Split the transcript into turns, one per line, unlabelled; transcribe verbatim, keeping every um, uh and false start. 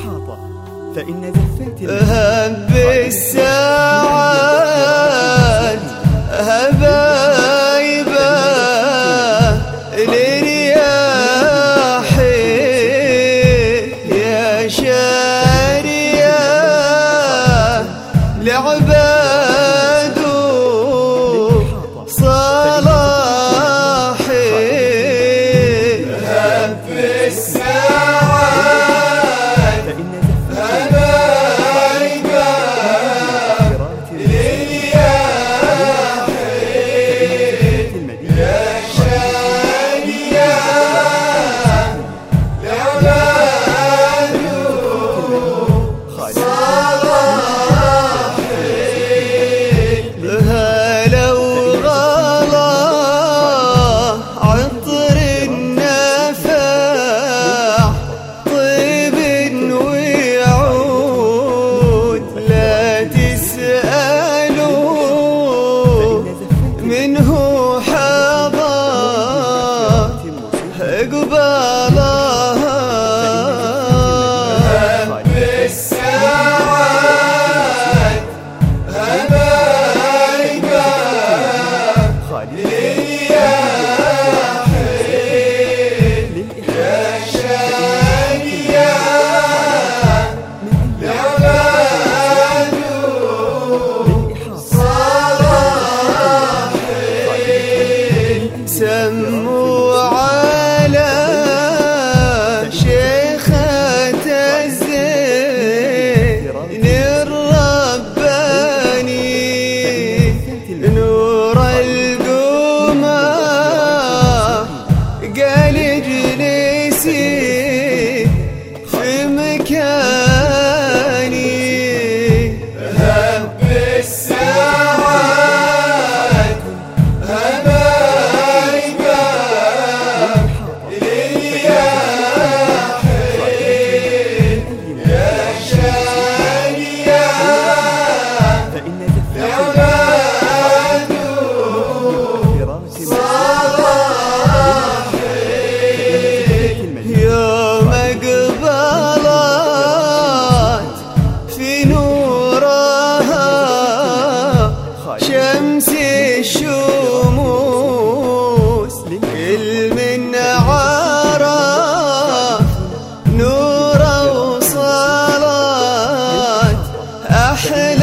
للإحاطة فإن زفات
هب الساعات هبايبه للرياح يا شارية لعباد صلاحي. هب الساعات هبايبه للرياح يا شارية لعباد صلاحي. هلو غلا عطر النفاع طيب ويعود لا تسألوا منه حظى قبالها. هب الساعات هبايبه للرياح يا شارية لعباد صلاحي. سموا على شيخة الزين الرباني نور القمة قال اجلسي في مكاني. هب الساعات هبايبه للرياح يا شارية لعباد صلاحي. يوم قبلت في نورها شمس الشموس كل من عرف نور وصلاة أحلى